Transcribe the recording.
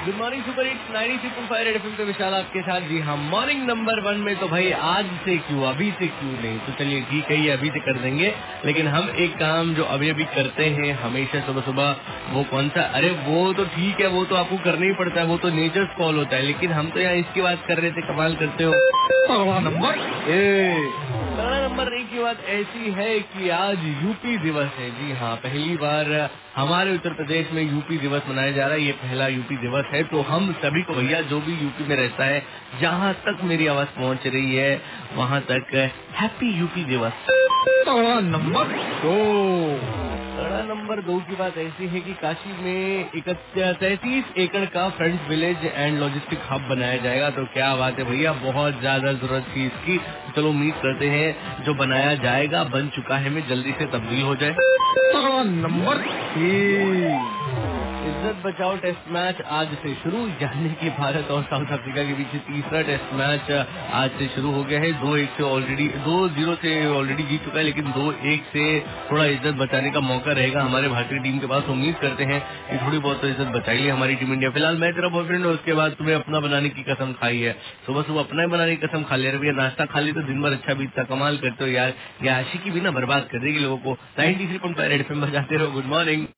Good morning super hits 93.5 red FM पे विशाल आपके साथ। जी हाँ, मॉर्निंग नंबर 1 में तो भाई आज से क्यों, अभी से क्यों नहीं, तो चलिए ठीक है, ये अभी से कर देंगे। लेकिन हम एक काम जो अभी अभी करते हैं हमेशा सुबह सुबह, वो कौन सा, अरे वो तो ठीक है, वो तो आपको करना ही पड़ता है, वो तो नेचर्स कॉल होता है। लेकिन हम तो यहाँ इसकी बात कर रहे थे, कमाल करते हो। नंबर 1 की बात ऐसी है कि आज यूपी दिवस है। जी हाँ, पहली बार हमारे उत्तर प्रदेश में यूपी दिवस मनाया जा रहा है। ये पहला यूपी दिवस है, तो हम सभी को भैया, जो भी यूपी में रहता है, जहाँ तक मेरी आवाज पहुँच रही है वहाँ तक हैप्पी यूपी दिवस। नंबर 2 की बात ऐसी है कि काशी में 33 एकड़ का front village and logistic hub बनाया जाएगा। तो क्या बात है भैया, बहुत ज्यादा जरूरत थी इसकी। चलो उम्मीद करते हैं जो बनाया जाएगा, बन चुका है, में जल्दी से तब्दील हो जाए। नंबर 3, इज्जत बचाओ टेस्ट मैच आज से शुरू, यानी कि भारत और साउथ अफ्रीका के बीच तीसरा टेस्ट मैच आज से शुरू हो गया है। 2-1 से ऑलरेडी 2-0 से ऑलरेडी जीत चुका है, लेकिन 2-1 से थोड़ा इज्जत बचाने का मौका रहेगा हमारे भारतीय टीम के पास। उम्मीद करते हैं कि थोड़ी बहुत तो इज्जत बचाई है हमारी टीम इंडिया। फिलहाल मैं तेरा बॉयफ्रेंड है, उसके बाद तुम्हें अपना बनाने की कसम खाई है। सुबह सुबह अपना ही बनाने की कसम खा ले रहे, नाश्ता खा ली तो दिन भर अच्छा बीतता। कमाल करते हो यार, ये आशिकी भी ना बर्बाद कर देगी लोगों को। 93.5 रेड एफएम बजाते रहो। Good morning.